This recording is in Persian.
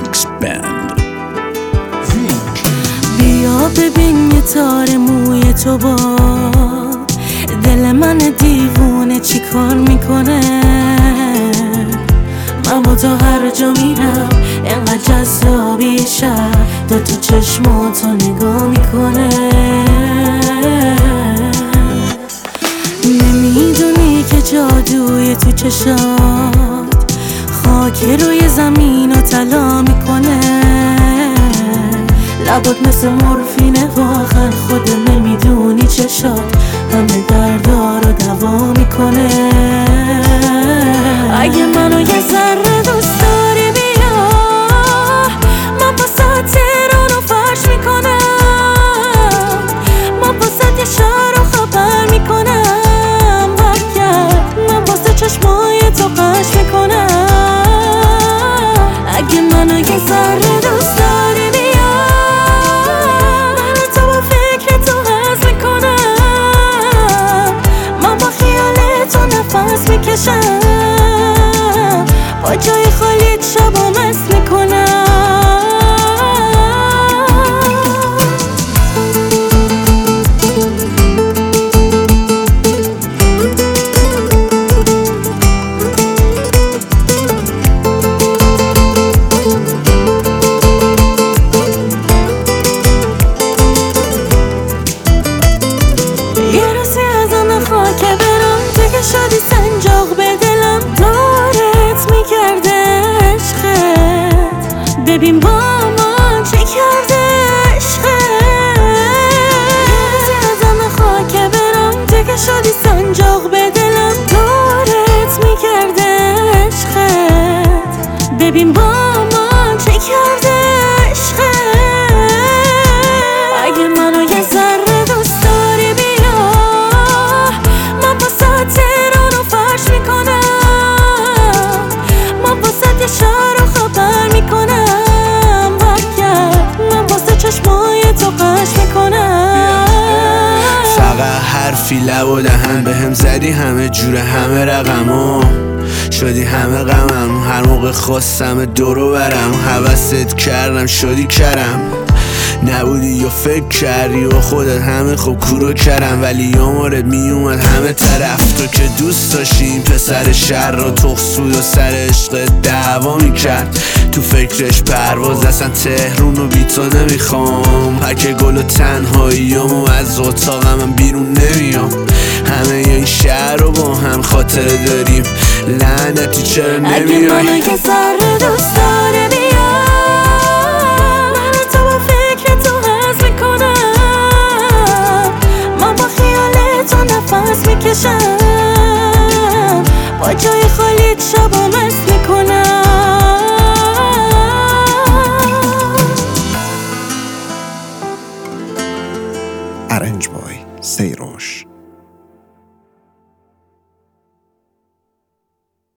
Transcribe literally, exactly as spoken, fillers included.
Mix Band. بیا ببین یه تار موی تو با دل من دیوونه چی کار میکنه. من با تو هر جا میرم انقدر جذابی شب دو تو چشماتو نگاه میکنه. نمیدونی که جادوی تو چشات خاک روی زمین رو طلا میکنه. لبات مثل مورفینه واقعا خود نمیدونی چشات همه دردا رو دوا میکنه. اگه منو یه ذره دوست داری بیا من واسه تهرانو فرش میکنم. من واسه یه شهر رو خبر میکنم. برگرد من واسه چشمای تو قش میکنم. اگه منو یه ذره دوست داری بیا من تو با فکر تو هز میکنم. من با خیال تو نفس میکشم. با جای خالیت شبا مست میکنم. یه روزی ازم خاک برم دیگه شدی سنجاق به دلم دارت میکرده عشقت. ببین با من چه کرده عشقت. یه روزی ازم خاک برم دیگه شدی سنجاق به دلم دارت میکرده عشقت. ببین با من چه کرده عشقت. اگه منو یه ذره دوست داری بیا من واسه تهرانو فرش میکنم. من واسه یه شهر رو خبر میکنم. برگرد من واسه چشمای تو قش میکنم. فقط حرفی لب و دهن به هم زدی همه جوره همه رقمو شدی همه غمم. هر موقع خواستم دورو برم حوست کردم شدی کرم. نبودی یا فکر کردی و خودت همه خوب کورو کردم. ولی یه مورد میومد همه طرف تو که دوست داشتی این پسر شهر را تخصود و سر عشق دعوا میکرد. تو فکرش پرواز اصلا تهرون رو بی تو نمیخوام. پک گل و تنهاییامو از اتاقم من بیرون نمیام. همه این شهر رو با هم خاطره داریم لعنتی چرا نمیای. اگه منو یه ذره دوست داره بیا من تو با فکر تو هز میکنم. من با خیال تو نفس میکشم. با جای خالیت شبا مست میکنم. Arrange by Seirosh.